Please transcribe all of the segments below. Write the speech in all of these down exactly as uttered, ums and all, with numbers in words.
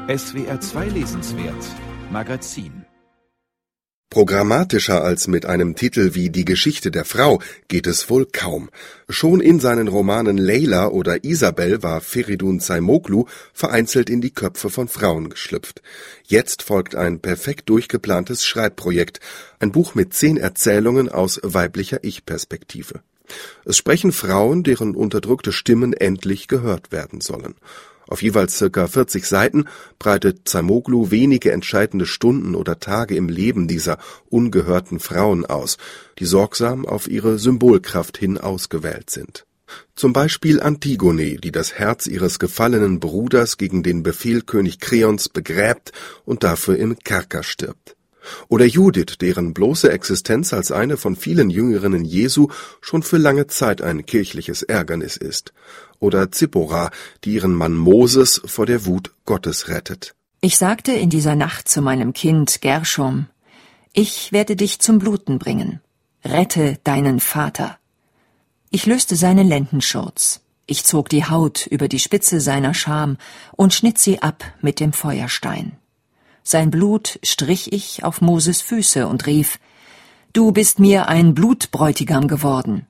S W R zwei Lesenswert Magazin. Programmatischer als mit einem Titel wie Die Geschichte der Frau geht es wohl kaum. Schon in seinen Romanen Leila oder Isabel war Feridun Zaimoglu vereinzelt in die Köpfe von Frauen geschlüpft. Jetzt folgt ein perfekt durchgeplantes Schreibprojekt, ein Buch mit zehn Erzählungen aus weiblicher Ich-Perspektive. Es sprechen Frauen, deren unterdrückte Stimmen endlich gehört werden sollen. Auf jeweils circa vierzig Seiten breitet Zaimoglu wenige entscheidende Stunden oder Tage im Leben dieser ungehörten Frauen aus, die sorgsam auf ihre Symbolkraft hin ausgewählt sind. Zum Beispiel Antigone, die das Herz ihres gefallenen Bruders gegen den Befehl König Kreons begräbt und dafür im Kerker stirbt. Oder Judith, deren bloße Existenz als eine von vielen Jüngerinnen Jesu schon für lange Zeit ein kirchliches Ärgernis ist. Oder Zippora, die ihren Mann Moses vor der Wut Gottes rettet. Ich sagte in dieser Nacht zu meinem Kind Gershom: Ich werde dich zum Bluten bringen. Rette deinen Vater. Ich löste seinen Lendenschurz. Ich zog die Haut über die Spitze seiner Scham und schnitt sie ab mit dem Feuerstein. Sein Blut strich ich auf Moses Füße und rief: Du bist mir ein Blutbräutigam geworden.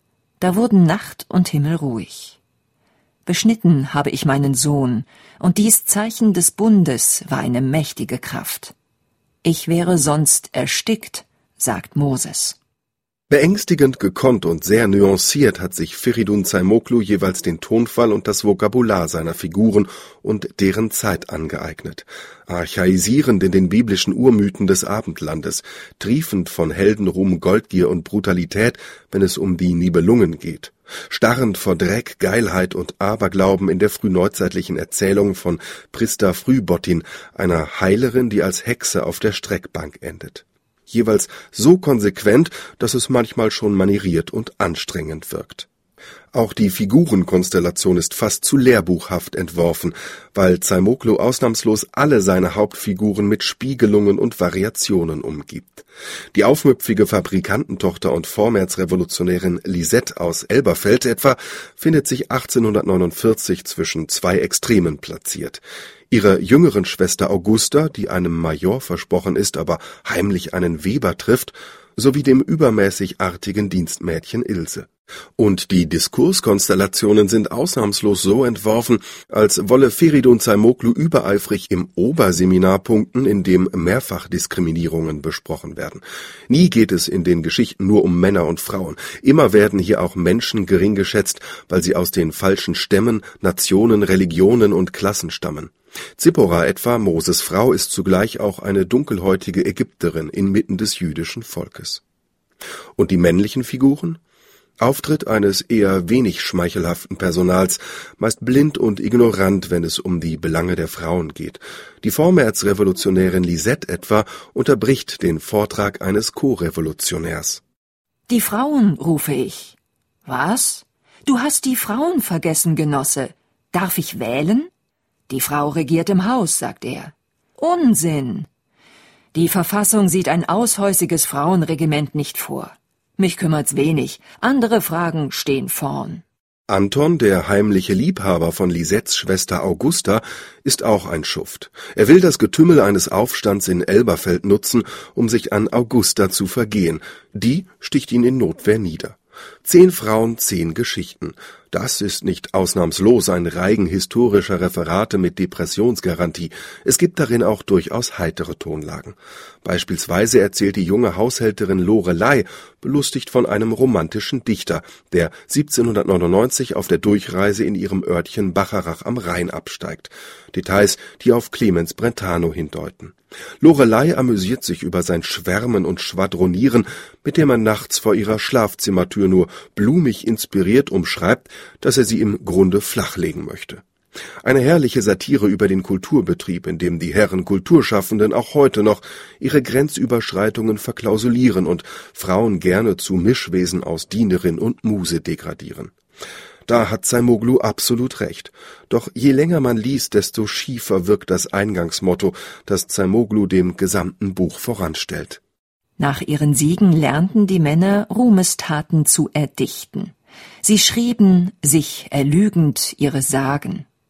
Da wurden Nacht und Himmel ruhig. Beschnitten habe ich meinen Sohn, und dies Zeichen des Bundes war eine mächtige Kraft. Ich wäre sonst erstickt, sagt Moses. Beängstigend gekonnt und sehr nuanciert hat sich Feridun Zaimoglu jeweils den Tonfall und das Vokabular seiner Figuren und deren Zeit angeeignet. Archaisierend in den biblischen Urmythen des Abendlandes, triefend von Heldenruhm, Goldgier und Brutalität, wenn es um die Nibelungen geht. Starrend vor Dreck, Geilheit und Aberglauben in der frühneuzeitlichen Erzählung von Prista Frühbottin, einer Heilerin, die als Hexe auf der Streckbank endet. Jeweils so konsequent, dass es manchmal schon manieriert und anstrengend wirkt. Auch die Figurenkonstellation ist fast zu lehrbuchhaft entworfen, weil Zaimoglu ausnahmslos alle seine Hauptfiguren mit Spiegelungen und Variationen umgibt. Die aufmüpfige Fabrikantentochter und Vormärzrevolutionärin Lisette aus Elberfeld etwa findet sich achtzehnhundertneunundvierzig zwischen zwei Extremen platziert. Ihre jüngeren Schwester Augusta, die einem Major versprochen ist, aber heimlich einen Weber trifft, sowie dem übermäßig artigen Dienstmädchen Ilse. Und die Diskurskonstellationen sind ausnahmslos so entworfen, als wolle Feridun Zaimoglu übereifrig im Oberseminar punkten, in dem Mehrfachdiskriminierungen besprochen werden. Nie geht es in den Geschichten nur um Männer und Frauen. Immer werden hier auch Menschen gering geschätzt, weil sie aus den falschen Stämmen, Nationen, Religionen und Klassen stammen. Zippora etwa, Moses Frau, ist zugleich auch eine dunkelhäutige Ägypterin inmitten des jüdischen Volkes. Und die männlichen Figuren? Auftritt eines eher wenig schmeichelhaften Personals, meist blind und ignorant, wenn es um die Belange der Frauen geht. Die Vormärzrevolutionärin Lisette etwa unterbricht den Vortrag eines Co-Revolutionärs. Die Frauen, rufe ich. Was? Du hast die Frauen vergessen, Genosse. Darf ich wählen? Die Frau regiert im Haus, sagt er. Unsinn! Die Verfassung sieht ein aushäusiges Frauenregiment nicht vor. Mich kümmert's wenig, andere Fragen stehen vorn. Anton, der heimliche Liebhaber von Lisettes Schwester Augusta, ist auch ein Schuft. Er will das Getümmel eines Aufstands in Elberfeld nutzen, um sich an Augusta zu vergehen. Die sticht ihn in Notwehr nieder. Zehn Frauen, zehn Geschichten. Das ist nicht ausnahmslos ein Reigen historischer Referate mit Depressionsgarantie. Es gibt darin auch durchaus heitere Tonlagen. Beispielsweise erzählt die junge Haushälterin Lorelei, belustigt von einem romantischen Dichter, der siebzehnhundertneunundneunzig auf der Durchreise in ihrem Örtchen Bacharach am Rhein absteigt. Details, die auf Clemens Brentano hindeuten. Lorelei amüsiert sich über sein Schwärmen und Schwadronieren, mit dem er nachts vor ihrer Schlafzimmertür nur blumig inspiriert umschreibt, dass er sie im Grunde flachlegen möchte. Eine herrliche Satire über den Kulturbetrieb, in dem die Herren Kulturschaffenden auch heute noch ihre Grenzüberschreitungen verklausulieren und Frauen gerne zu Mischwesen aus Dienerin und Muse degradieren. Da hat Zaimoglu absolut recht. Doch je länger man liest, desto schiefer wirkt das Eingangsmotto, das Zaimoglu dem gesamten Buch voranstellt. Nach ihren Siegen lernten die Männer Ruhmestaten zu erdichten. Sie schrieben, sich erlügend ihre Sagen.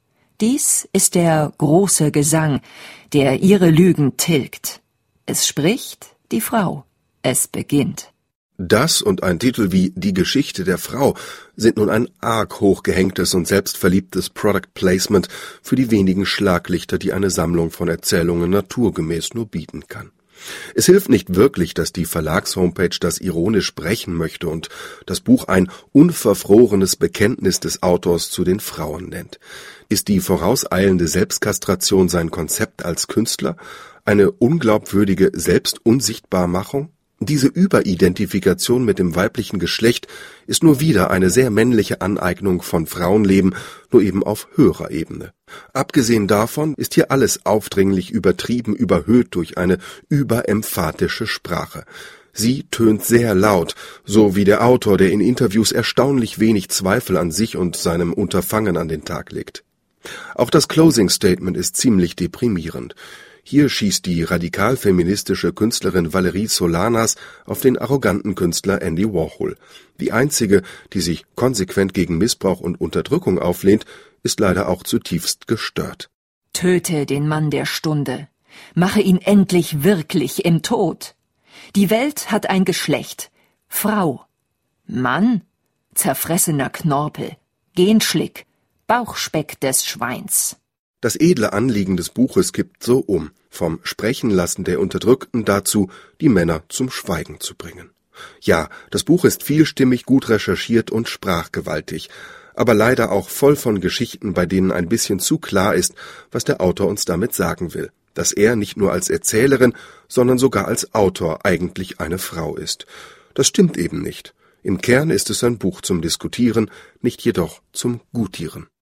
Dies ist der große Gesang, der ihre Lügen tilgt. Es spricht die Frau. Es beginnt. Das und ein Titel wie »Die Geschichte der Frau« sind nun ein arg hochgehängtes und selbstverliebtes Product Placement für die wenigen Schlaglichter, die eine Sammlung von Erzählungen naturgemäß nur bieten kann. Es hilft nicht wirklich, dass die Verlagshomepage das ironisch brechen möchte und das Buch ein unverfrorenes Bekenntnis des Autors zu den Frauen nennt. Ist die vorauseilende Selbstkastration sein Konzept als Künstler? Eine unglaubwürdige Selbstunsichtbarmachung? Diese Überidentifikation mit dem weiblichen Geschlecht ist nur wieder eine sehr männliche Aneignung von Frauenleben, nur eben auf höherer Ebene. Abgesehen davon ist hier alles aufdringlich übertrieben überhöht durch eine überemphatische Sprache. Sie tönt sehr laut, so wie der Autor, der in Interviews erstaunlich wenig Zweifel an sich und seinem Unterfangen an den Tag legt. Auch das Closing Statement ist ziemlich deprimierend. Hier schießt die radikal-feministische Künstlerin Valerie Solanas auf den arroganten Künstler Andy Warhol. Die einzige, die sich konsequent gegen Missbrauch und Unterdrückung auflehnt, ist leider auch zutiefst gestört. Töte den Mann der Stunde. Mache ihn endlich wirklich im Tod. Die Welt hat ein Geschlecht. Frau. Mann? Zerfressener Knorpel. Genschlick. Bauchspeck des Schweins. Das edle Anliegen des Buches kippt so um, vom Sprechenlassen der Unterdrückten dazu, die Männer zum Schweigen zu bringen. Ja, das Buch ist vielstimmig, gut recherchiert und sprachgewaltig, aber leider auch voll von Geschichten, bei denen ein bisschen zu klar ist, was der Autor uns damit sagen will, dass er nicht nur als Erzählerin, sondern sogar als Autor eigentlich eine Frau ist. Das stimmt eben nicht. Im Kern ist es ein Buch zum Diskutieren, nicht jedoch zum Gutieren.